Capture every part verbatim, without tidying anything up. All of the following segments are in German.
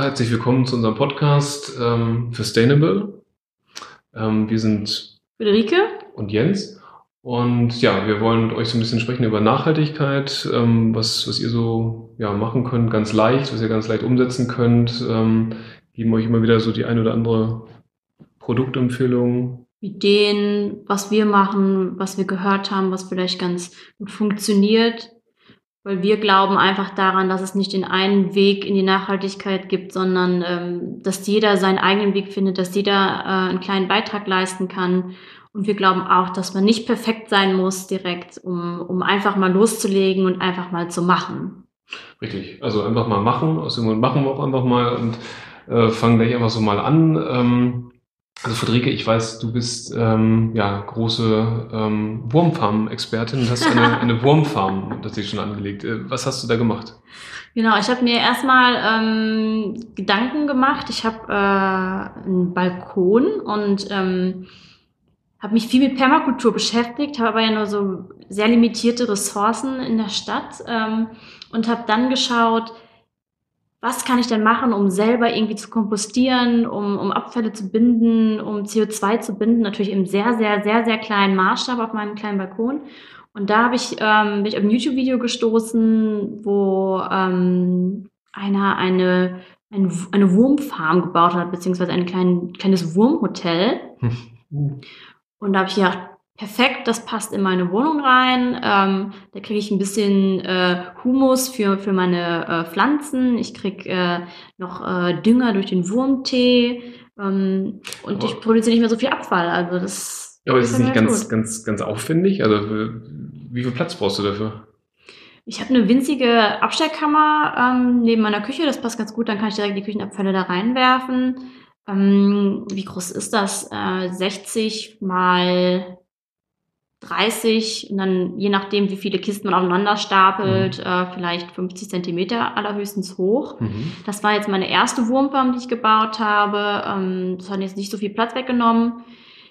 herzlich willkommen zu unserem Podcast ähm, Sustainable. Ähm, wir sind Friederike und Jens und ja, wir wollen mit euch so ein bisschen sprechen über Nachhaltigkeit, ähm, was, was ihr so ja, machen könnt, ganz leicht, was ihr ganz leicht umsetzen könnt. Ähm, geben euch immer wieder so die ein oder andere Produktempfehlung. Ideen, was wir machen, was wir gehört haben, was vielleicht ganz gut funktioniert, weil wir glauben einfach daran, dass es nicht den einen Weg in die Nachhaltigkeit gibt, sondern ähm, dass jeder seinen eigenen Weg findet, dass jeder äh, einen kleinen Beitrag leisten kann. Und wir glauben auch, dass man nicht perfekt sein muss direkt, um, um einfach mal loszulegen und einfach mal zu machen. Richtig, also einfach mal machen, aus dem Grund machen wir auch einfach mal und äh, fangen gleich einfach so mal an. Ähm, Also Friederike, ich weiß, du bist ähm, ja große ähm, Wurmfarm-Expertin und hast eine, eine Wurmfarm tatsächlich schon angelegt. Äh, was hast du da gemacht? Genau, ich habe mir erstmal ähm, Gedanken gemacht. Ich habe äh, einen Balkon und ähm, habe mich viel mit Permakultur beschäftigt, habe aber ja nur so sehr limitierte Ressourcen in der Stadt ähm, und habe dann geschaut, was kann ich denn machen, um selber irgendwie zu kompostieren, um, um Abfälle zu binden, um C O zwei zu binden, natürlich im sehr, sehr, sehr, sehr kleinen Maßstab auf meinem kleinen Balkon. Und da habe ich, ähm, bin ich auf ein YouTube-Video gestoßen, wo ähm, einer eine, eine, eine Wurmfarm gebaut hat, beziehungsweise ein klein, kleines Wurmhotel. Und da habe ich gedacht, perfekt, das passt in meine Wohnung rein. Ähm, da kriege ich ein bisschen äh, Humus für, für meine äh, Pflanzen. Ich kriege äh, noch äh, Dünger durch den Wurmtee. Ähm, und Aber, ich produziere nicht mehr so viel Abfall. Also das aber ist es nicht gefällt mir ganz, gut. ganz, ganz aufwendig? Also für, wie viel Platz brauchst du dafür? Ich habe eine winzige Abstellkammer ähm, neben meiner Küche. Das passt ganz gut. Dann kann ich direkt die Küchenabfälle da reinwerfen. Ähm, wie groß ist das? Äh, sechzig mal dreißig und dann je nachdem, wie viele Kisten man aufeinander stapelt, Mhm. äh, vielleicht fünfzig Zentimeter allerhöchstens hoch. Mhm. Das war jetzt meine erste Wurmfarm, die ich gebaut habe. Ähm, das hat jetzt nicht so viel Platz weggenommen.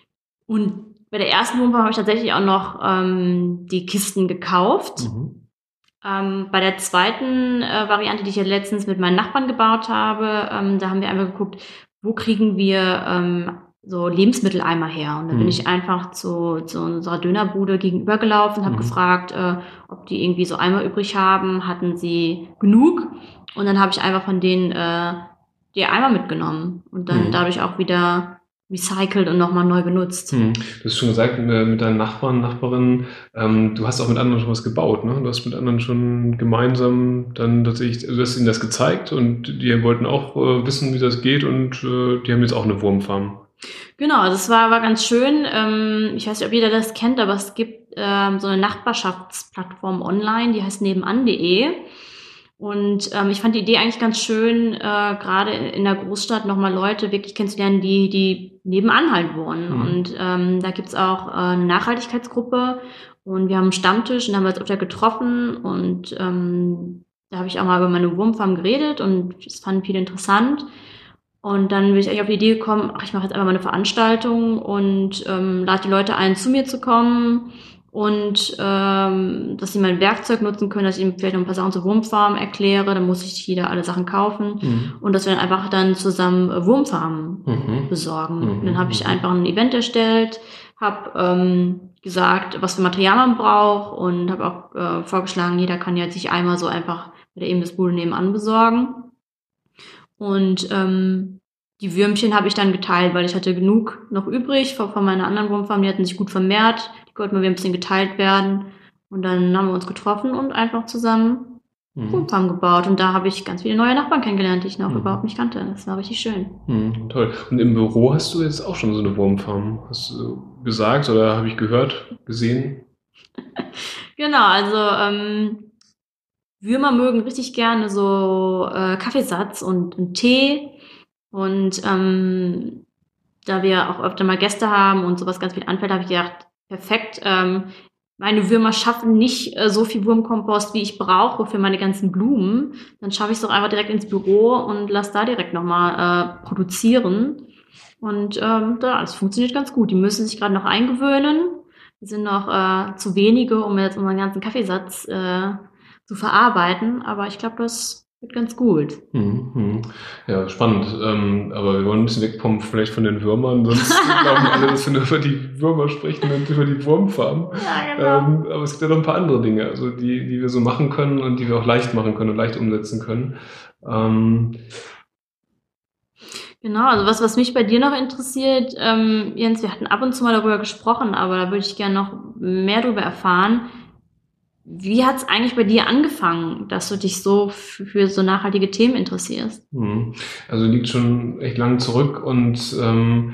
Und bei der ersten Wurmfarm habe ich tatsächlich auch noch ähm, die Kisten gekauft. Mhm. Ähm, bei der zweiten äh, Variante, die ich ja letztens mit meinen Nachbarn gebaut habe, ähm, da haben wir einfach geguckt, wo kriegen wir ähm, so Lebensmitteleimer her. Und da bin Mhm. ich einfach zu, zu unserer Dönerbude gegenübergelaufen, habe Mhm. gefragt, äh, ob die irgendwie so Eimer übrig haben. Hatten sie genug? Und dann habe ich einfach von denen äh, die Eimer mitgenommen und dann Mhm. dadurch auch wieder recycelt und nochmal neu genutzt. Mhm. Du hast schon gesagt, mit, mit deinen Nachbarn, Nachbarinnen, ähm, du hast auch mit anderen schon was gebaut, ne? Du hast mit anderen schon gemeinsam dann tatsächlich, also du hast ihnen das gezeigt und die wollten auch äh, wissen, wie das geht und äh, die haben jetzt auch eine Wurmfarm. Genau, also es war, war ganz schön. Ähm, ich weiß nicht, ob jeder das kennt, aber es gibt ähm, so eine Nachbarschaftsplattform online, die heißt nebenan punkt de. Und ähm, ich fand die Idee eigentlich ganz schön, äh, gerade in der Großstadt nochmal Leute wirklich kennenzulernen, die, die nebenan halt wohnen. Mhm. Und ähm, da gibt's auch äh, eine Nachhaltigkeitsgruppe und wir haben einen Stammtisch und haben wir uns öfter getroffen und ähm, da habe ich auch mal über meine Wurmfarm geredet und das fanden viele interessant. Und dann bin ich eigentlich auf die Idee gekommen, ach, ich mache jetzt einfach mal eine Veranstaltung und ähm, lade die Leute ein, zu mir zu kommen und ähm, dass sie mein Werkzeug nutzen können, dass ich ihnen vielleicht noch ein paar Sachen zur Wurmfarm erkläre, dann muss ich jeder alle Sachen kaufen Mhm. und dass wir dann einfach dann zusammen Wurmfarmen Mhm. besorgen. Mhm. Und dann habe ich einfach ein Event erstellt, habe ähm, gesagt, was für Material man braucht und habe auch äh, vorgeschlagen, jeder kann ja sich einmal so einfach bei der Imbissbude nebenan besorgen. Und ähm, die Würmchen habe ich dann geteilt, weil ich hatte genug noch übrig von, von meiner anderen Wurmfarm. Die hatten sich gut vermehrt. Die konnten mal wieder ein bisschen geteilt werden. Und dann haben wir uns getroffen und einfach zusammen Mhm. Wurmfarm gebaut. Und da habe ich ganz viele neue Nachbarn kennengelernt, die ich noch Mhm. überhaupt nicht kannte. Das war richtig schön. Mhm. Toll. Und im Büro hast du jetzt auch schon so eine Wurmfarm, hast du gesagt oder habe ich gehört, gesehen? Genau, also ähm, Würmer mögen richtig gerne so äh, Kaffeesatz und, und Tee. Und ähm, da wir auch öfter mal Gäste haben und sowas ganz viel anfällt, habe ich gedacht, perfekt, ähm, meine Würmer schaffen nicht äh, so viel Wurmkompost, wie ich brauche für meine ganzen Blumen. Dann schaffe ich es doch einfach direkt ins Büro und lasse da direkt nochmal äh, produzieren. Und ähm, da, das funktioniert ganz gut. Die müssen sich gerade noch eingewöhnen. Die sind noch äh, zu wenige, um jetzt unseren ganzen Kaffeesatz äh, zu verarbeiten. Aber ich glaube, das wird ganz gut. Mhm. Ja, spannend. Ähm, aber wir wollen ein bisschen wegkommen vielleicht von den Würmern, sonst glauben alle, dass wir nur über die Würmer sprechen und über die Wurmfarm. Ja, genau. Ähm, aber es gibt ja noch ein paar andere Dinge, also die, die wir so machen können und die wir auch leicht machen können und leicht umsetzen können. Ähm, Genau, also was, was mich bei dir noch interessiert, ähm, Jens, wir hatten ab und zu mal darüber gesprochen, aber da würde ich gerne noch mehr darüber erfahren. Wie hat es eigentlich bei dir angefangen, dass du dich so für, für so nachhaltige Themen interessierst? mhm. Also liegt schon echt lang zurück und ähm,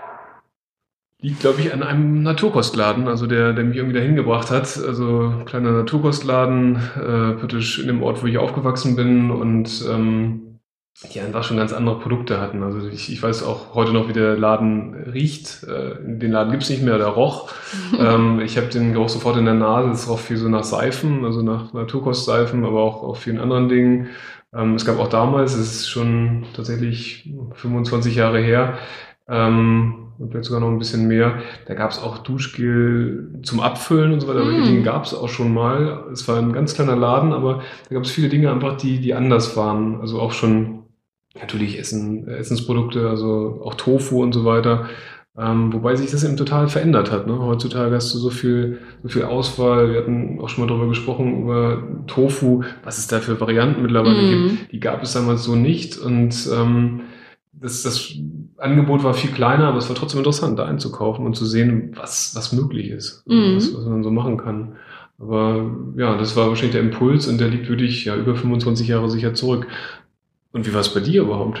liegt, glaube ich, an einem Naturkostladen, also der, der mich irgendwie dahin gebracht hat. Also kleiner Naturkostladen, äh, praktisch in dem Ort, wo ich aufgewachsen bin und ähm, die einfach schon ganz andere Produkte hatten. Also ich, ich weiß auch heute noch, wie der Laden riecht. Äh, den Laden gibt's nicht mehr, der roch. ähm, ich habe den Geruch sofort in der Nase. Es roch viel so nach Seifen, also nach Naturkostseifen, aber auch auf vielen anderen Dingen. Ähm, es gab auch damals, es ist schon tatsächlich fünfundzwanzig Jahre her, ähm, vielleicht sogar noch ein bisschen mehr. Da gab es auch Duschgel zum Abfüllen und so weiter. Solche Dinge Mm. gab es auch schon mal. Es war ein ganz kleiner Laden, aber da gab es viele Dinge einfach, die, die anders waren. Also auch schon natürlich Essen, Essensprodukte, also auch Tofu und so weiter. Ähm, wobei sich das eben total verändert hat. Ne? Heutzutage hast du so viel, so viel Auswahl. Wir hatten auch schon mal darüber gesprochen, über Tofu, was es da für Varianten mittlerweile Mm. gibt. Die gab es damals so nicht. Und ähm, das, das Angebot war viel kleiner, aber es war trotzdem interessant, da einzukaufen und zu sehen, was, was möglich ist, Mm. was, was man so machen kann. Aber ja, das war wahrscheinlich der Impuls und der liegt wirklich ja über fünfundzwanzig Jahre sicher zurück. Und wie war es bei dir überhaupt?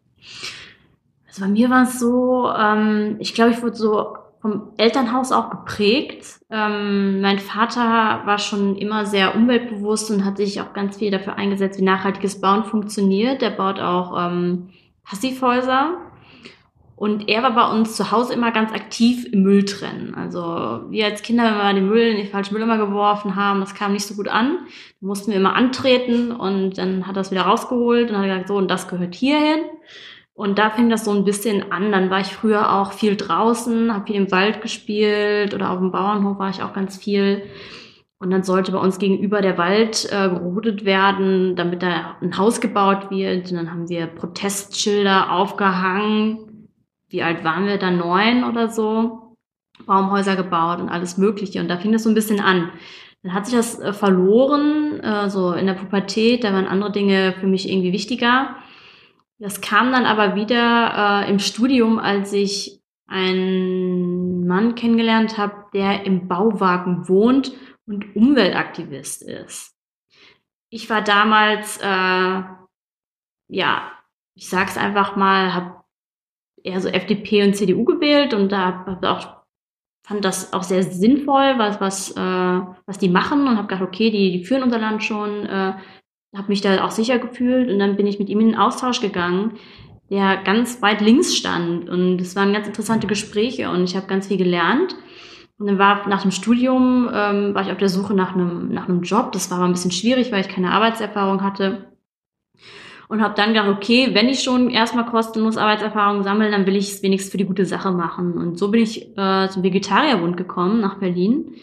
Also bei mir war es so, ähm, ich glaube, ich wurde so vom Elternhaus auch geprägt. Ähm, mein Vater war schon immer sehr umweltbewusst und hat sich auch ganz viel dafür eingesetzt, wie nachhaltiges Bauen funktioniert. Der baut auch ähm, Passivhäuser. Und er war bei uns zu Hause immer ganz aktiv im Müll trennen. Also wir als Kinder, wenn wir den Müll in den falschen Mülleimer geworfen haben, das kam nicht so gut an. Da mussten wir immer antreten und dann hat er es wieder rausgeholt und hat gesagt, so, und das gehört hierhin. Und da fing das so ein bisschen an. Dann war ich früher auch viel draußen, habe viel im Wald gespielt oder auf dem Bauernhof war ich auch ganz viel. Und dann sollte bei uns gegenüber der Wald äh, gerodet werden, damit da ein Haus gebaut wird. Und dann haben wir Protestschilder aufgehangen. Wie alt waren wir da? Neun oder so. Baumhäuser gebaut und alles Mögliche. Und da fing das so ein bisschen an. Dann hat sich das äh, verloren, äh, so in der Pubertät. Da waren andere Dinge für mich irgendwie wichtiger. Das kam dann aber wieder äh, im Studium, als ich einen Mann kennengelernt habe, der im Bauwagen wohnt und Umweltaktivist ist. Ich war damals, äh, ja, ich sag's einfach mal, habe eher so F D P und C D U gewählt und da hab auch, fand das auch sehr sinnvoll, was, was, äh, was die machen und habe gedacht, okay, die, die führen unser Land schon, äh, habe mich da auch sicher gefühlt und dann bin ich mit ihm in den Austausch gegangen, der ganz weit links stand und es waren ganz interessante Gespräche und ich habe ganz viel gelernt. Und dann war nach dem Studium, ähm, war ich auf der Suche nach einem, nach einem Job. Das war aber ein bisschen schwierig, weil ich keine Arbeitserfahrung hatte. Und habe dann gedacht, okay, wenn ich schon erstmal kostenlos Arbeitserfahrung sammle, dann will ich es wenigstens für die gute Sache machen. Und so bin ich äh, zum Vegetarierbund gekommen, nach Berlin.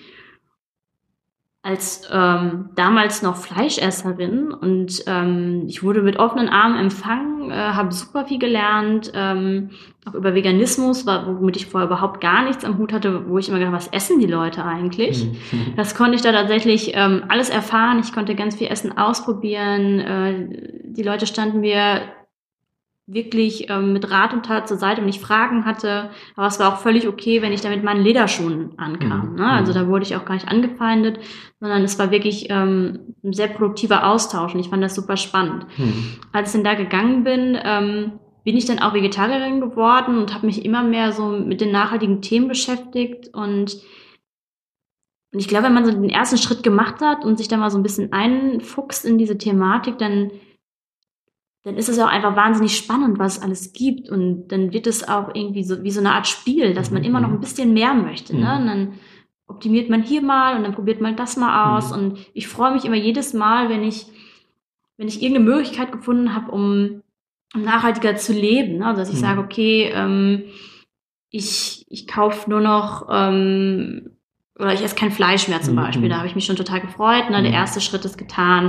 Als ähm, damals noch Fleischesserin und ähm, ich wurde mit offenen Armen empfangen, äh, habe super viel gelernt, ähm, auch über Veganismus, womit ich vorher überhaupt gar nichts am Hut hatte, wo ich immer gedacht, was essen die Leute eigentlich? Mhm. Das konnte ich da tatsächlich ähm, alles erfahren, ich konnte ganz viel Essen ausprobieren, äh, die Leute standen mir wirklich ähm, mit Rat und Tat zur Seite, wenn ich Fragen hatte. Aber es war auch völlig okay, wenn ich da mit meinen Lederschuhen ankam. Mhm. Ne? Also da wurde ich auch gar nicht angefeindet, sondern es war wirklich ähm, ein sehr produktiver Austausch und ich fand das super spannend. Mhm. Als ich dann da gegangen bin, ähm, bin ich dann auch Vegetarierin geworden und habe mich immer mehr so mit den nachhaltigen Themen beschäftigt und und ich glaube, wenn man so den ersten Schritt gemacht hat und sich da mal so ein bisschen einfuchst in diese Thematik, dann dann ist es auch einfach wahnsinnig spannend, was es alles gibt. Und dann wird es auch irgendwie so wie so eine Art Spiel, dass man immer noch ein bisschen mehr möchte. Ne? Und dann optimiert man hier mal und dann probiert man das mal aus. Und ich freue mich immer jedes Mal, wenn ich, wenn ich irgendeine Möglichkeit gefunden habe, um, um nachhaltiger zu leben. Ne? Also dass ich mhm. sage, okay, ähm, ich, ich kaufe nur noch ähm, oder ich esse kein Fleisch mehr zum Beispiel. Da habe ich mich schon total gefreut. Ne? Der erste Schritt ist getan.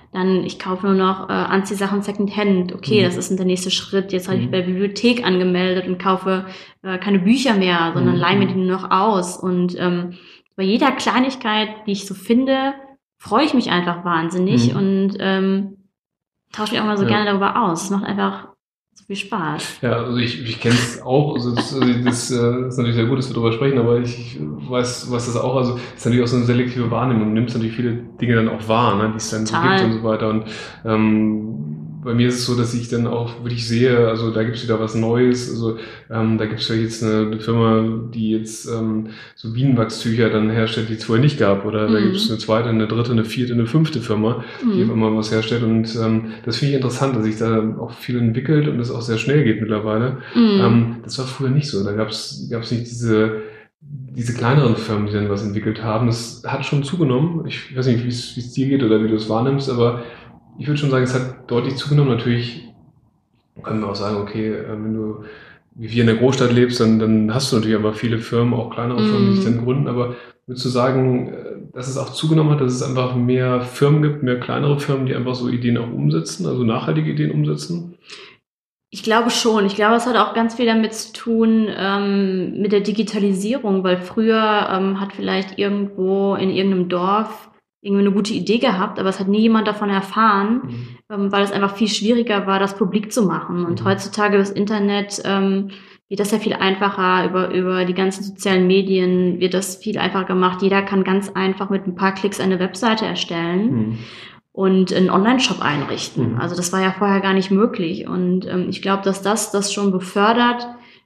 Dann, ich kaufe nur noch äh, Anziehsachen Secondhand. Okay, mhm. das ist der nächste Schritt. Jetzt habe ich mich bei der Bibliothek angemeldet und kaufe äh, keine Bücher mehr, sondern mhm. leihe mir die nur noch aus. Und ähm, bei jeder Kleinigkeit, die ich so finde, freue ich mich einfach wahnsinnig mhm. und ähm, tausche mich auch mal so ja. gerne darüber aus. Es macht einfach so viel Spaß. Ja, also ich, ich kenne es auch. Also das, also das äh, ist natürlich sehr gut, dass wir darüber sprechen, aber ich, ich weiß, weiß das auch. Also es ist natürlich auch so eine selektive Wahrnehmung. Du nimmst natürlich viele Dinge dann auch wahr, ne, die es dann so gibt und so weiter. Und ähm, bei mir ist es so, dass ich dann auch wirklich sehe, also da gibt es wieder was Neues. Also ähm, da gibt es ja jetzt eine, eine Firma, die jetzt ähm, so Bienenwachstücher dann herstellt, die es vorher nicht gab. Oder mhm. da gibt es eine zweite, eine dritte, eine vierte, eine fünfte Firma, mhm. die auf einmal was herstellt. Und ähm, das finde ich interessant, dass sich da auch viel entwickelt und es auch sehr schnell geht mittlerweile. Mhm. Ähm, das war früher nicht so. Da gab es gab es nicht diese diese kleineren Firmen, die dann was entwickelt haben. Das hat schon zugenommen. Ich weiß nicht, wie es wie es dir geht oder wie du es wahrnimmst, aber ich würde schon sagen, es hat deutlich zugenommen. Natürlich können wir auch sagen, okay, wenn du wie wir in der Großstadt lebst, dann, dann hast du natürlich aber viele Firmen, auch kleinere Firmen, die sich dann gründen. Aber würdest du sagen, dass es auch zugenommen hat, dass es einfach mehr Firmen gibt, mehr kleinere Firmen, die einfach so Ideen auch umsetzen, also nachhaltige Ideen umsetzen? Ich glaube schon. Ich glaube, es hat auch ganz viel damit zu tun ähm, mit der Digitalisierung, weil früher ähm, hat vielleicht irgendwo in irgendeinem Dorf irgendwie eine gute Idee gehabt, aber es hat nie jemand davon erfahren, mhm. ähm, weil es einfach viel schwieriger war, das publik zu machen. Und mhm. heutzutage das Internet ähm, wird das ja viel einfacher, über über die ganzen sozialen Medien wird das viel einfacher gemacht. Jeder kann ganz einfach mit ein paar Klicks eine Webseite erstellen mhm. und einen Online-Shop einrichten. Mhm. Also das war ja vorher gar nicht möglich. Und ähm, ich glaube, dass das das schon befördert,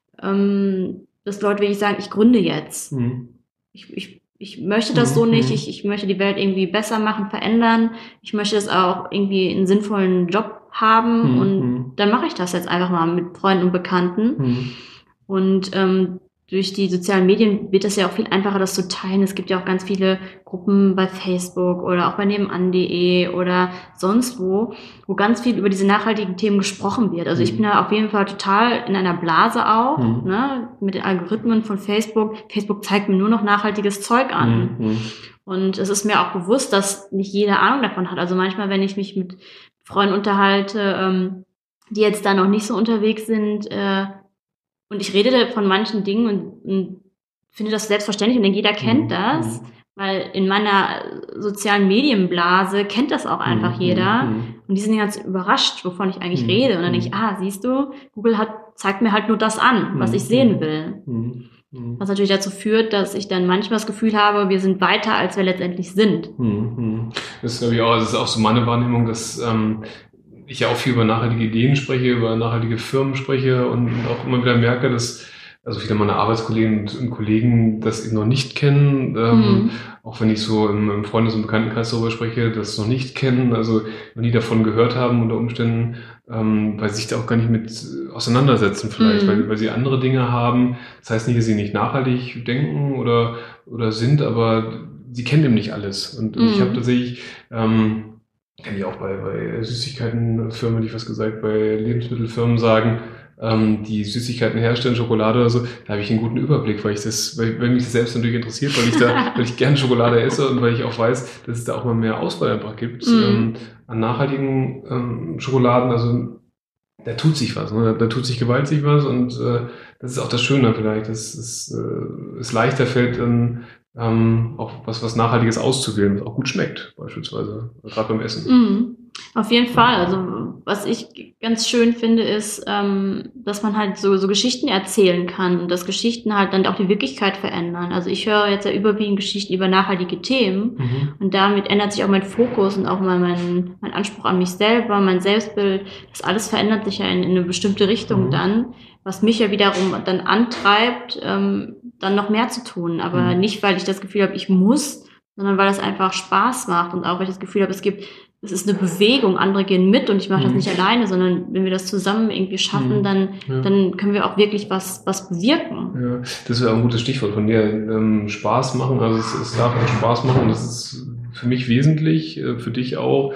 ähm, dass Leute wirklich sagen, ich gründe jetzt. Mhm. Ich, ich Ich möchte das so nicht, ich, ich möchte die Welt irgendwie besser machen, verändern. Ich möchte das auch irgendwie einen sinnvollen Job haben mhm. und dann mache ich das jetzt einfach mal mit Freunden und Bekannten. Mhm. Und ähm, durch die sozialen Medien wird es ja auch viel einfacher, das zu teilen. Es gibt ja auch ganz viele Gruppen bei Facebook oder auch bei nebenan punkt de oder sonst wo, wo ganz viel über diese nachhaltigen Themen gesprochen wird. Also mhm. ich bin da auf jeden Fall total in einer Blase auch, mhm. ne, mit den Algorithmen von Facebook. Facebook zeigt mir nur noch nachhaltiges Zeug an. Mhm. Und es ist mir auch bewusst, dass nicht jeder Ahnung davon hat. Also manchmal, wenn ich mich mit Freunden unterhalte, ähm, die jetzt da noch nicht so unterwegs sind, äh, und ich rede von manchen Dingen und, und finde das selbstverständlich und denke, jeder kennt das, mhm. weil in meiner sozialen Medienblase kennt das auch einfach mhm. jeder. Mhm. Und die sind ganz überrascht, wovon ich eigentlich mhm. rede. Und dann denke ich, ah, siehst du, Google hat, zeigt mir halt nur das an, was ich sehen will. Mhm. Mhm. Was natürlich dazu führt, dass ich dann manchmal das Gefühl habe, wir sind weiter, als wir letztendlich sind. Mhm. Das ist, glaube ich, auch, das ist auch so meine Wahrnehmung, dass ähm, ich ja auch viel über nachhaltige Ideen spreche, über nachhaltige Firmen spreche und auch immer wieder merke, dass also viele meiner Arbeitskolleginnen und Kollegen das eben noch nicht kennen, ähm, mhm. auch wenn ich so im, im Freundes- und Bekanntenkreis darüber spreche, das noch nicht kennen, also noch nie davon gehört haben unter Umständen, ähm, weil sie sich da auch gar nicht mit auseinandersetzen vielleicht, mhm. weil, weil sie andere Dinge haben. Das heißt nicht, dass sie nicht nachhaltig denken oder, oder sind, aber sie kennen eben nicht alles. Und, und mhm. ich habe tatsächlich... Ähm, kenne ich auch bei, bei Süßigkeitenfirmen, hätte ich was gesagt, bei Lebensmittelfirmen sagen, ähm, die Süßigkeiten herstellen, Schokolade oder so, da habe ich einen guten Überblick, weil ich das, weil, weil mich das selbst natürlich interessiert, weil ich da, weil ich gerne Schokolade esse und weil ich auch weiß, dass es da auch mal mehr Auswahl einfach gibt mm. ähm, an nachhaltigen ähm, Schokoladen. Also da tut sich was, ne? Da tut sich gewaltig was und äh, das ist auch das Schöne vielleicht, dass es, äh, es leichter fällt, dann ähm, auch was, was Nachhaltiges auszuwählen, was auch gut schmeckt, beispielsweise, gerade beim Essen. Mm, auf jeden Fall. Also was ich ganz schön finde, ist, ähm, dass man halt so, so Geschichten erzählen kann und dass Geschichten halt dann auch die Wirklichkeit verändern. Also ich höre jetzt ja überwiegend Geschichten über nachhaltige Themen mhm. und damit ändert sich auch mein Fokus und auch mal mein, mein Anspruch an mich selber, mein Selbstbild. Das alles verändert sich ja in, in eine bestimmte Richtung mhm. dann, was mich ja wiederum dann antreibt, ähm, dann noch mehr zu tun. Aber mhm. nicht, weil ich das Gefühl habe, ich muss, sondern weil es einfach Spaß macht und auch, weil ich das Gefühl habe, es gibt, es ist eine Bewegung, andere gehen mit und ich mache mhm. das nicht alleine, sondern wenn wir das zusammen irgendwie schaffen, mhm. dann, ja. dann können wir auch wirklich was, was bewirken. Ja, das wäre ein gutes Stichwort von dir. Ähm, Spaß machen, also es, es darf auch Spaß machen, das ist für mich wesentlich, für dich auch,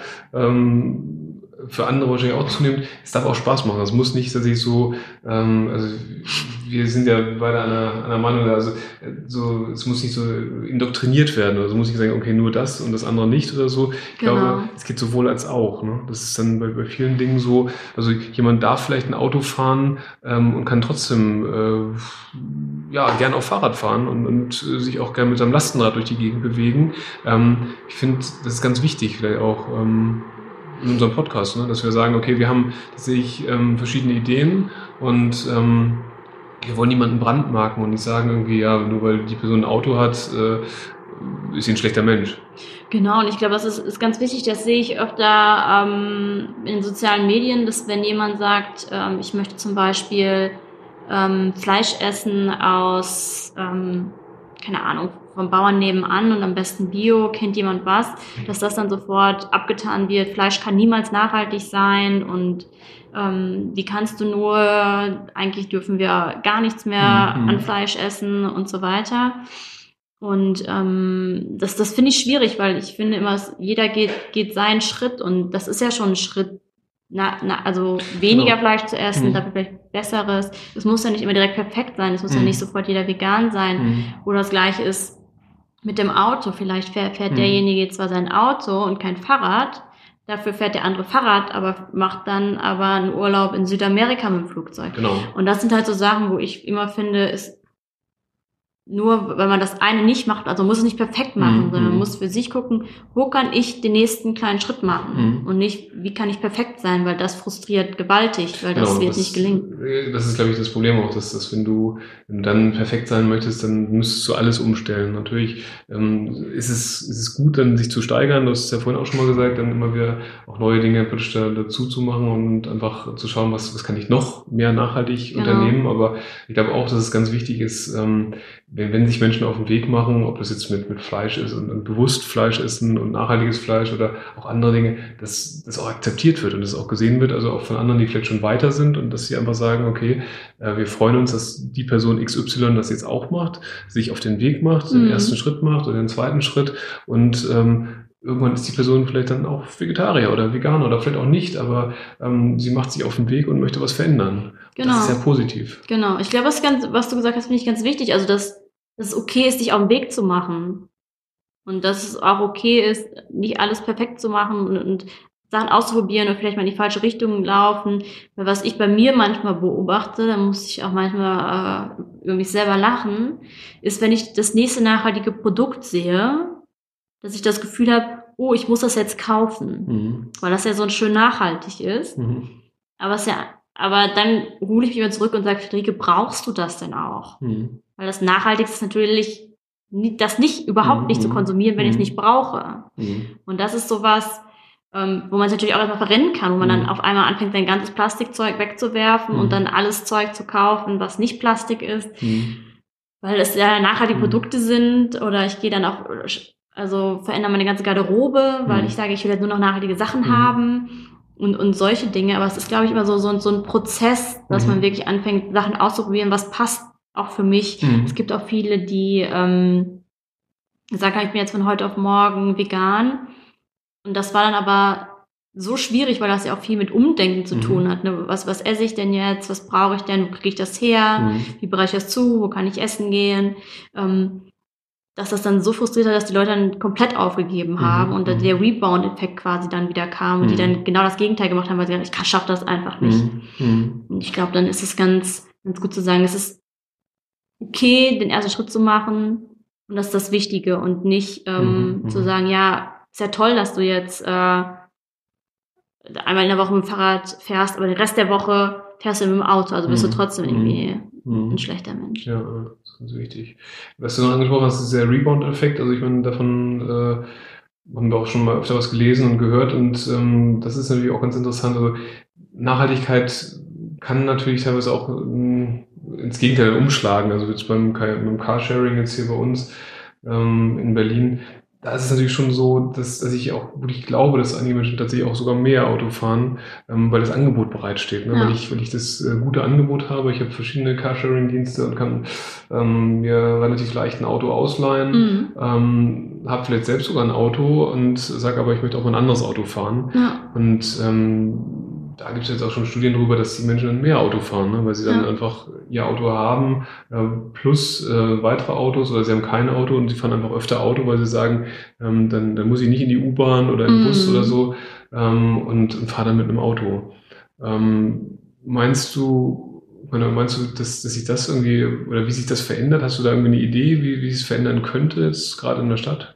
ähm, für andere wahrscheinlich auch zunehmend. Es darf auch Spaß machen. Es muss nicht, dass ich so, ähm, also wir sind ja beide einer, einer Meinung, also so, es muss nicht so indoktriniert werden, also muss ich sagen, okay, nur das und das andere nicht oder so. Ich Genau. glaube, es geht sowohl als auch. Ne? Das ist dann bei, bei vielen Dingen so, also jemand darf vielleicht ein Auto fahren ähm, und kann trotzdem äh, ja gern auf Fahrrad fahren und, und sich auch gern mit seinem Lastenrad durch die Gegend bewegen. Ähm, ich finde, das ist ganz wichtig, vielleicht auch ähm, in unserem Podcast, ne? Dass wir sagen, okay, wir haben tatsächlich ähm, verschiedene Ideen und ähm, wir wollen niemanden brandmarken und nicht sagen irgendwie, ja, nur weil die Person ein Auto hat, äh, ist sie ein schlechter Mensch. Genau, und ich glaube, das ist, ist ganz wichtig, das sehe ich öfter ähm, in sozialen Medien, dass wenn jemand sagt, ähm, ich möchte zum Beispiel ähm, Fleisch essen aus, ähm, keine Ahnung, vom Bauern nebenan und am besten Bio, kennt jemand was, dass das dann sofort abgetan wird. Fleisch kann niemals nachhaltig sein und ähm, wie kannst du nur, eigentlich dürfen wir gar nichts mehr Mhm. an Fleisch essen und so weiter. Und ähm, das, das finde ich schwierig, weil ich finde immer, jeder geht, geht seinen Schritt und das ist ja schon ein Schritt, na, na, also weniger Genau. Fleisch zu essen, Mhm. dafür vielleicht Besseres. Es muss ja nicht immer direkt perfekt sein, es muss Mhm. ja nicht sofort jeder vegan sein. Mhm. Oder das Gleiche ist mit dem Auto. Vielleicht fährt, fährt Mhm. derjenige zwar sein Auto und kein Fahrrad, dafür fährt der andere Fahrrad, aber macht dann aber einen Urlaub in Südamerika mit dem Flugzeug. Genau. Und das sind halt so Sachen, wo ich immer finde, ist nur, wenn man das eine nicht macht, also muss es nicht perfekt machen, Mhm. sondern man muss für sich gucken, wo kann ich den nächsten kleinen Schritt machen Mhm. und nicht, wie kann ich perfekt sein, weil das frustriert gewaltig, weil das Genau, wird das, nicht gelingen. Das ist, glaube ich, das Problem auch, dass, dass wenn du, wenn du dann perfekt sein möchtest, dann müsstest du alles umstellen. Natürlich ähm, ist, es, ist es gut, dann sich zu steigern, du hast es ja vorhin auch schon mal gesagt, dann immer wieder auch neue Dinge praktisch da, dazu zu machen und einfach zu schauen, was, was kann ich noch mehr nachhaltig Genau. unternehmen. Aber ich glaube auch, dass es ganz wichtig ist, ähm, wenn, wenn sich Menschen auf den Weg machen, ob das jetzt mit, mit Fleisch ist und, und bewusst Fleisch essen und nachhaltiges Fleisch oder auch andere Dinge, dass das auch akzeptiert wird und das auch gesehen wird, also auch von anderen, die vielleicht schon weiter sind und dass sie einfach sagen, okay, äh, wir freuen uns, dass die Person X Y das jetzt auch macht, sich auf den Weg macht, den Mhm. ersten Schritt macht oder den zweiten Schritt und ähm, irgendwann ist die Person vielleicht dann auch Vegetarier oder Veganer oder vielleicht auch nicht, aber ähm, sie macht sich auf den Weg und möchte was verändern. Genau. Das ist sehr positiv. Genau. Ich glaube, was, ganz, was du gesagt hast, finde ich ganz wichtig. Also, dass, dass es okay ist, dich auf den Weg zu machen. Und dass es auch okay ist, nicht alles perfekt zu machen und, und Sachen auszuprobieren und vielleicht mal in die falsche Richtung laufen. Weil was ich bei mir manchmal beobachte, da muss ich auch manchmal äh, über mich selber lachen, ist, wenn ich das nächste nachhaltige Produkt sehe, dass ich das Gefühl habe, oh, ich muss das jetzt kaufen. Mhm. Weil das ja so schön nachhaltig ist. Mhm. Aber es ja, aber dann hole ich mich wieder zurück und sage, Friederike, brauchst du das denn auch? Mhm. Weil das Nachhaltigste ist natürlich, das nicht, überhaupt Mhm. nicht zu konsumieren, wenn ich es Mhm. nicht brauche. Mhm. Und das ist sowas, ähm, wo man es natürlich auch erstmal verrennen kann, wo man Mhm. dann auf einmal anfängt, sein ganzes Plastikzeug wegzuwerfen Mhm. und dann alles Zeug zu kaufen, was nicht Plastik ist. Mhm. Weil es ja nachhaltige Mhm. Produkte sind oder ich gehe dann auch, also verändere meine ganze Garderobe, weil Mhm. ich sage, ich will jetzt nur noch nachhaltige Sachen Mhm. haben und, und solche Dinge. Aber es ist, glaube ich, immer so, so, so ein Prozess, dass Mhm. man wirklich anfängt, Sachen auszuprobieren, was passt auch für mich. Mhm. Es gibt auch viele, die ähm, sagen, ich bin jetzt von heute auf morgen vegan. Und das war dann aber so schwierig, weil das ja auch viel mit Umdenken zu Mhm. tun hat. Ne? Was, was esse ich denn jetzt? Was brauche ich denn? Wo kriege ich das her? Mhm. Wie bereite ich das zu? Wo kann ich essen gehen? Ähm, dass das dann so frustriert hat, dass die Leute dann komplett aufgegeben Mhm. haben und Mhm. der Rebound-Effekt quasi dann wieder kam und Mhm. die dann genau das Gegenteil gemacht haben, weil sie gesagt haben, ich schaffe das einfach nicht. Mhm. Mhm. Und ich glaube, dann ist es ganz, ganz gut zu sagen, es ist okay, den ersten Schritt zu machen und das ist das Wichtige und nicht ähm, Mhm. zu sagen, ja, ist ja toll, dass du jetzt äh, einmal in der Woche mit dem Fahrrad fährst, aber den Rest der Woche fährst du mit dem Auto, also bist du Mhm. trotzdem Mhm. irgendwie Mhm. ein schlechter Mensch. Ja, das ist ganz wichtig. Was du noch angesprochen hast, ist der Rebound-Effekt. Also ich meine, davon äh, haben wir auch schon mal öfter was gelesen und gehört und ähm, das ist natürlich auch ganz interessant. Also Nachhaltigkeit kann natürlich teilweise auch ähm, ins Gegenteil umschlagen. Also jetzt beim, beim Carsharing jetzt hier bei uns ähm, in Berlin, da ist es natürlich schon so, dass, dass ich auch wirklich glaube, dass einige Menschen tatsächlich auch sogar mehr Auto fahren, ähm, weil das Angebot bereitsteht. Ne? Ja. Weil ich, weil ich das äh, gute Angebot habe. Ich habe verschiedene Carsharing-Dienste und kann ähm, mir relativ leicht ein Auto ausleihen, Mhm. ähm, habe vielleicht selbst sogar ein Auto und sage aber, ich möchte auch mal ein anderes Auto fahren. Ja. Und ähm, da gibt es jetzt auch schon Studien darüber, dass die Menschen dann mehr Auto fahren, ne? Weil sie dann Ja. einfach ihr Auto haben, äh, plus äh, weitere Autos, oder sie haben kein Auto und sie fahren einfach öfter Auto, weil sie sagen, ähm, dann, dann muss ich nicht in die U-Bahn oder in den Bus Mhm. oder so ähm, und, und fahre dann mit einem Auto. Ähm, meinst du, meine, meinst du, dass, dass sich das irgendwie, oder wie sich das verändert? Hast du da irgendwie eine Idee, wie, wie es verändern könnte, jetzt gerade in der Stadt?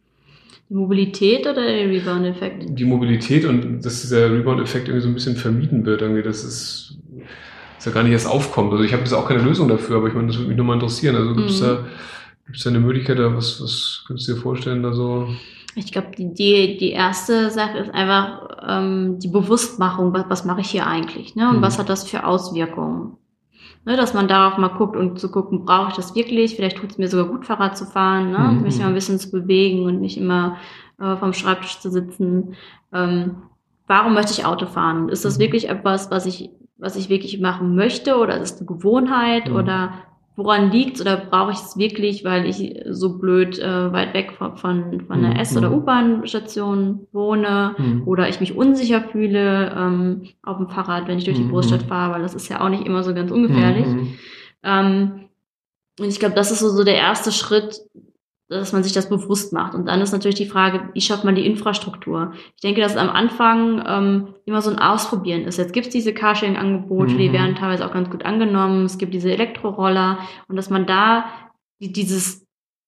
Die Mobilität oder der Rebound-Effekt? Die Mobilität und dass dieser Rebound-Effekt irgendwie so ein bisschen vermieden wird, irgendwie, dass es, dass er gar nicht erst aufkommt. Also ich habe jetzt auch keine Lösung dafür, aber ich meine, das würde mich nur mal interessieren. Also gibt es Mhm. da, gibt's da eine Möglichkeit, da was, was könntest du dir vorstellen, da so? Ich glaube, die, die, die erste Sache ist einfach ähm, die Bewusstmachung, was, was mache ich hier eigentlich, ne? Und Mhm. was hat das für Auswirkungen? Ne, dass man darauf mal guckt und zu gucken, brauche ich das wirklich? Vielleicht tut es mir sogar gut, Fahrrad zu fahren, ne? Mhm. Mich mal ein bisschen zu bewegen und nicht immer äh, vom Schreibtisch zu sitzen. Ähm, warum möchte ich Auto fahren? Ist das Mhm. wirklich etwas, was ich, was ich wirklich machen möchte, oder ist es eine Gewohnheit, Mhm. oder woran liegt's, oder brauche ich es wirklich, weil ich so blöd äh, weit weg von, von, von einer Mhm. S- oder U-Bahn-Station wohne, Mhm. oder ich mich unsicher fühle ähm, auf dem Fahrrad, wenn ich durch die Mhm. Großstadt fahre, weil das ist ja auch nicht immer so ganz ungefährlich. Mhm. Ähm, und ich glaube, das ist so, so der erste Schritt, dass man sich das bewusst macht. Und dann ist natürlich die Frage, wie schafft man die Infrastruktur? Ich denke, dass es am Anfang ähm, immer so ein Ausprobieren ist. Jetzt gibt es diese Carsharing-Angebote, die Mhm. werden teilweise auch ganz gut angenommen. Es gibt diese Elektroroller. Und dass man da die, dieses,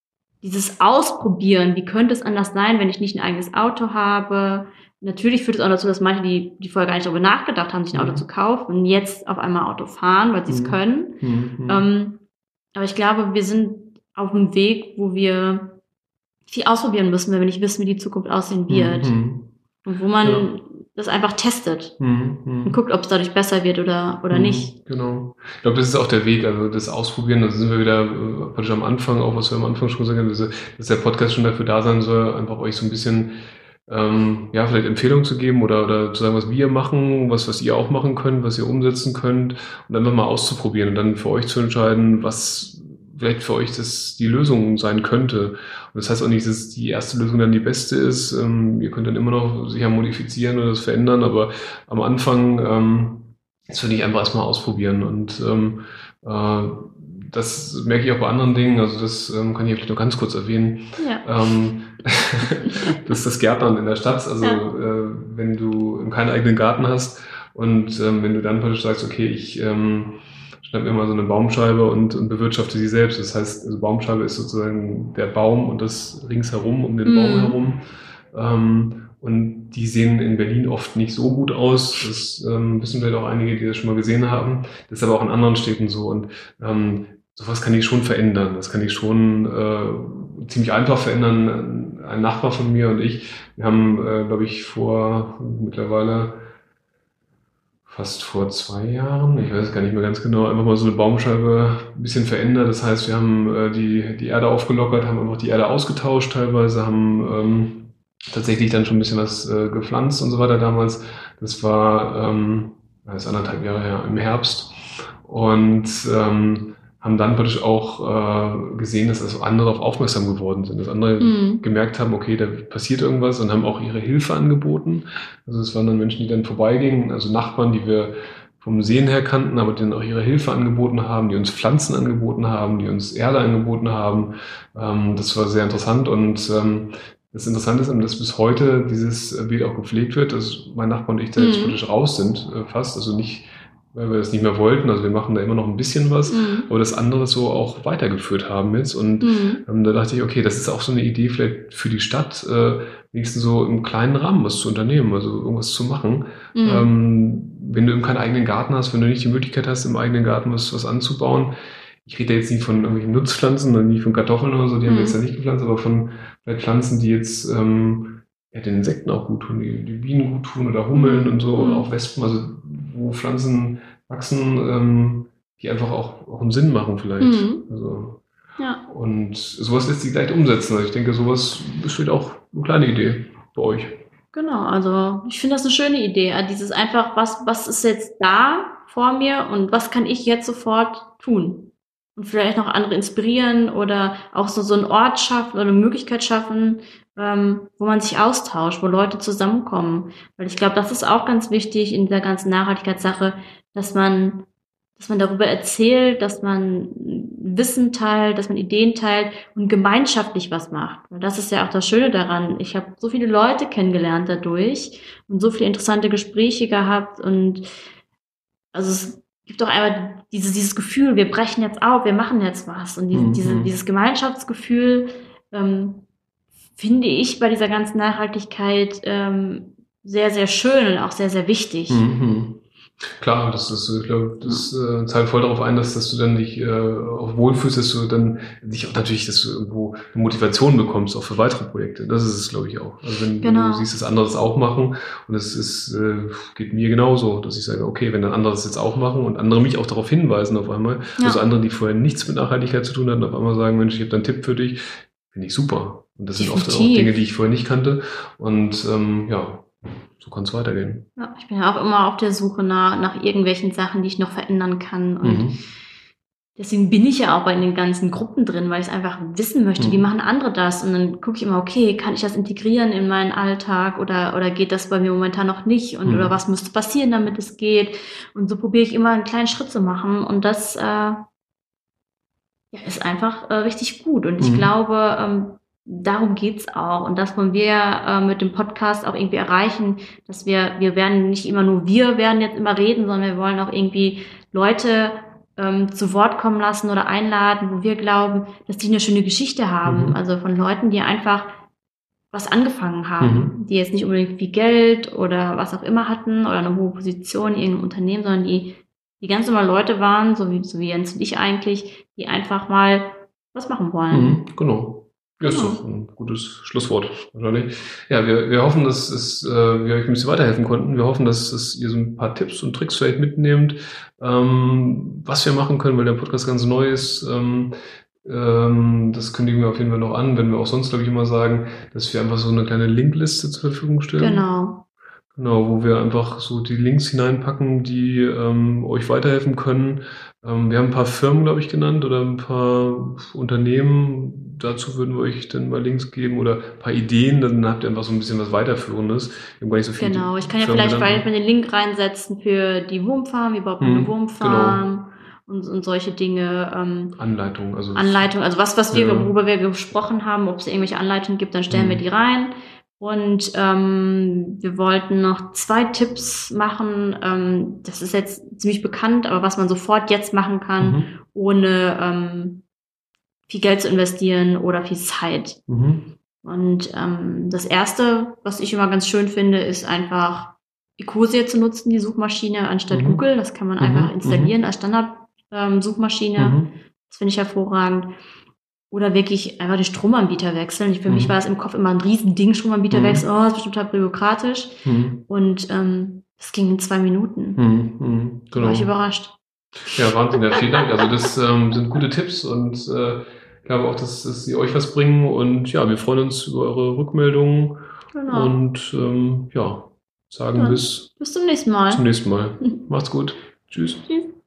dieses Ausprobieren, wie könnte es anders sein, wenn ich nicht ein eigenes Auto habe? Natürlich führt es auch dazu, dass manche, die, die vorher gar nicht darüber nachgedacht haben, sich ein Auto Mhm. zu kaufen, und jetzt auf einmal Auto fahren, weil sie es Mhm. können. Mhm. Ähm, aber ich glaube, wir sind auf einem Weg, wo wir viel ausprobieren müssen, wenn wir nicht wissen, wie die Zukunft aussehen wird. Mhm. Und wo man Ja. das einfach testet Mhm. und Mhm. guckt, ob es dadurch besser wird oder, oder Mhm, nicht. genau. Ich glaube, das ist auch der Weg, also das Ausprobieren, da sind wir wieder äh, praktisch am Anfang, auch was wir am Anfang schon gesagt haben, dass, dass der Podcast schon dafür da sein soll, einfach euch so ein bisschen, ähm, ja, vielleicht Empfehlungen zu geben oder, oder zu sagen, was wir machen, was, was ihr auch machen könnt, was ihr umsetzen könnt und einfach mal auszuprobieren und dann für euch zu entscheiden, was vielleicht für euch das die Lösung sein könnte. Und das heißt auch nicht, dass die erste Lösung dann die beste ist. Ähm, ihr könnt dann immer noch sicher modifizieren oder das verändern, aber am Anfang, ähm, das würde ich einfach erstmal ausprobieren und ähm, äh, das merke ich auch bei anderen Dingen, also das ähm, kann ich vielleicht noch ganz kurz erwähnen. Ja. Ähm, das ist das Gärtnern in der Stadt, also Ja. äh, wenn du keinen eigenen Garten hast und ähm, wenn du dann praktisch sagst, okay, ich ähm, schneide mir mal so eine Baumscheibe und, und bewirtschafte sie selbst. Das heißt, also Baumscheibe ist sozusagen der Baum und das ringsherum, um den Baum Mhm. herum. Ähm, und die sehen in Berlin oft nicht so gut aus. Das ähm, wissen vielleicht auch einige, die das schon mal gesehen haben. Das ist aber auch in anderen Städten so. Und ähm, sowas kann ich schon verändern. Das kann ich schon äh, ziemlich einfach verändern. Ein Nachbar von mir und ich, wir haben, äh, glaube ich, vor mittlerweile fast vor zwei Jahren, ich weiß gar nicht mehr ganz genau, einfach mal so eine Baumscheibe ein bisschen verändert. Das heißt, wir haben äh, die, die Erde aufgelockert, haben einfach die Erde ausgetauscht teilweise, haben ähm, tatsächlich dann schon ein bisschen was äh, gepflanzt und so weiter damals. Das war, ähm, das ist anderthalb Jahre her, im Herbst. Und ähm, haben dann praktisch auch äh, gesehen, dass also andere darauf aufmerksam geworden sind, dass andere Mhm. gemerkt haben, okay, da passiert irgendwas und haben auch ihre Hilfe angeboten. Also es waren dann Menschen, die dann vorbeigingen, also Nachbarn, die wir vom Sehen her kannten, aber die dann auch ihre Hilfe angeboten haben, die uns Pflanzen angeboten haben, die uns Erde angeboten haben. Ähm, das war sehr interessant und ähm, das Interessante ist, dass bis heute dieses Bild auch gepflegt wird, dass mein Nachbar und ich da jetzt Mhm. praktisch raus sind, äh, fast, also nicht, weil wir das nicht mehr wollten, also wir machen da immer noch ein bisschen was, Mhm. aber das andere so auch weitergeführt haben jetzt und Mhm. ähm, da dachte ich, okay, das ist auch so eine Idee vielleicht für die Stadt, äh, wenigstens so im kleinen Rahmen was zu unternehmen, also irgendwas zu machen. Mhm. Ähm, wenn du eben keinen eigenen Garten hast, wenn du nicht die Möglichkeit hast, im eigenen Garten was, was anzubauen, ich rede jetzt nicht von irgendwelchen Nutzpflanzen und nicht von Kartoffeln oder so, die haben wir jetzt ja Mhm. nicht gepflanzt, aber von vielleicht Pflanzen, die jetzt ähm, ja, den Insekten auch gut tun, die, die Bienen gut tun oder Hummeln und so, Mhm. auch Wespen, also wo Pflanzen wachsen, ähm, die einfach auch, auch einen Sinn machen vielleicht. Mhm. Also, Ja. und sowas lässt sich leicht umsetzen. Also ich denke, sowas ist vielleicht auch eine kleine Idee bei euch. Genau, also ich finde das eine schöne Idee. äh, Dieses einfach, was, was ist jetzt da vor mir und was kann ich jetzt sofort tun? Und vielleicht noch andere inspirieren oder auch so, so einen Ort schaffen oder eine Möglichkeit schaffen, ähm, wo man sich austauscht, wo Leute zusammenkommen. Weil ich glaube, das ist auch ganz wichtig in dieser ganzen Nachhaltigkeitssache, dass man, dass man darüber erzählt, dass man Wissen teilt, dass man Ideen teilt und gemeinschaftlich was macht. Weil das ist ja auch das Schöne daran. Ich habe so viele Leute kennengelernt dadurch und so viele interessante Gespräche gehabt und also es gibt doch einmal dieses, dieses Gefühl, wir brechen jetzt auf, wir machen jetzt was. Und diese, Mhm. diese, dieses Gemeinschaftsgefühl ähm, finde ich bei dieser ganzen Nachhaltigkeit ähm, sehr, sehr schön und auch sehr, sehr wichtig. Mhm. Klar, das ist, ich glaube, das äh, zahlt voll darauf ein, dass, dass du dann dich äh, auch wohlfühlst, dass du dann dich auch natürlich, dass du irgendwo eine Motivation bekommst, auch für weitere Projekte. Das ist es, glaube ich, auch. Also wenn, wenn Genau. du siehst, dass andere das auch machen und es ist, äh, geht mir genauso, dass ich sage, okay, wenn dann andere das jetzt auch machen und andere mich auch darauf hinweisen auf einmal, Ja. also andere, die vorher nichts mit Nachhaltigkeit zu tun hatten, auf einmal sagen, Mensch, ich habe da einen Tipp für dich, finde ich super. Und das sind oft auch Definitiv. Dinge, die ich vorher nicht kannte. Und ähm, ja, so kann es weitergehen. Ja, ich bin ja auch immer auf der Suche nach, nach irgendwelchen Sachen, die ich noch verändern kann. Und Mhm. deswegen bin ich ja auch bei den ganzen Gruppen drin, weil ich einfach wissen möchte, Mhm. wie machen andere das? Und dann gucke ich immer, okay, kann ich das integrieren in meinen Alltag oder, oder geht das bei mir momentan noch nicht? Und Mhm. oder was müsste passieren, damit es geht? Und so probiere ich immer einen kleinen Schritt zu machen. Und das äh, ja, ist einfach äh, richtig gut. Und ich Mhm. glaube, ähm, darum geht's auch. Und das wollen wir äh, mit dem Podcast auch irgendwie erreichen, dass wir, wir werden nicht immer nur wir werden jetzt immer reden, sondern wir wollen auch irgendwie Leute ähm, zu Wort kommen lassen oder einladen, wo wir glauben, dass die eine schöne Geschichte haben. Mhm. Also von Leuten, die einfach was angefangen haben, Mhm. die jetzt nicht unbedingt viel Geld oder was auch immer hatten oder eine hohe Position in irgendeinem Unternehmen, sondern die, die ganz normal Leute waren, so wie, so wie Jens und ich eigentlich, die einfach mal was machen wollen. Mhm. Genau. Ja, ist Ja. doch ein gutes Schlusswort, wahrscheinlich. Ja, wir, wir hoffen, dass es, äh, wir euch ein bisschen weiterhelfen konnten. Wir hoffen, dass, dass ihr so ein paar Tipps und Tricks vielleicht mitnehmt, ähm, was wir machen können, weil der Podcast ganz neu ist. Ähm, ähm, das kündigen wir auf jeden Fall noch an, wenn wir auch sonst, glaube ich, immer sagen, dass wir einfach so eine kleine Linkliste zur Verfügung stellen. Genau. Genau, wo wir einfach so die Links hineinpacken, die ähm, euch weiterhelfen können. Ähm, wir haben ein paar Firmen, glaube ich, genannt oder ein paar Unternehmen. Dazu würden wir euch dann mal Links geben oder ein paar Ideen. Dann habt ihr einfach so ein bisschen was Weiterführendes. Wir haben gar nicht so viele Genau, ich kann ja Firmen vielleicht genannt. bald mal den Link reinsetzen für die Wurmfarm, wie baut man Hm, eine Wurmfarm und, und solche Dinge. Ähm, Anleitung, also Anleitung, also was, was wir, Ja. worüber wir gesprochen haben, ob es irgendwelche Anleitungen gibt, dann stellen Hm. wir die rein. Und ähm, wir wollten noch zwei Tipps machen. Ähm, das ist jetzt ziemlich bekannt, aber was man sofort jetzt machen kann, Mhm. ohne ähm, viel Geld zu investieren oder viel Zeit. Mhm. Und ähm, das Erste, was ich immer ganz schön finde, ist einfach Ecosia zu nutzen, die Suchmaschine, anstatt Mhm. Google. Das kann man Mhm. einfach installieren Mhm. als Standard-Suchmaschine. Mhm. Das finde ich hervorragend. Oder wirklich einfach den Stromanbieter wechseln. Für Mhm. mich war es im Kopf immer ein Riesending, Stromanbieter Mhm. wechseln. Oh, das ist bestimmt total bürokratisch. Mhm. Und ähm, das ging in zwei Minuten. Mhm. Mhm. Da war ich Genau. überrascht. Ja, Wahnsinn, ja, vielen Dank. Also das ähm, sind gute Tipps und äh, ich glaube auch, dass, dass sie euch was bringen. Und ja, wir freuen uns über eure Rückmeldungen Genau. und ähm, ja, sagen Dann bis bis zum nächsten Mal. zum nächsten Mal. Macht's gut. Tschüss. Tschüss.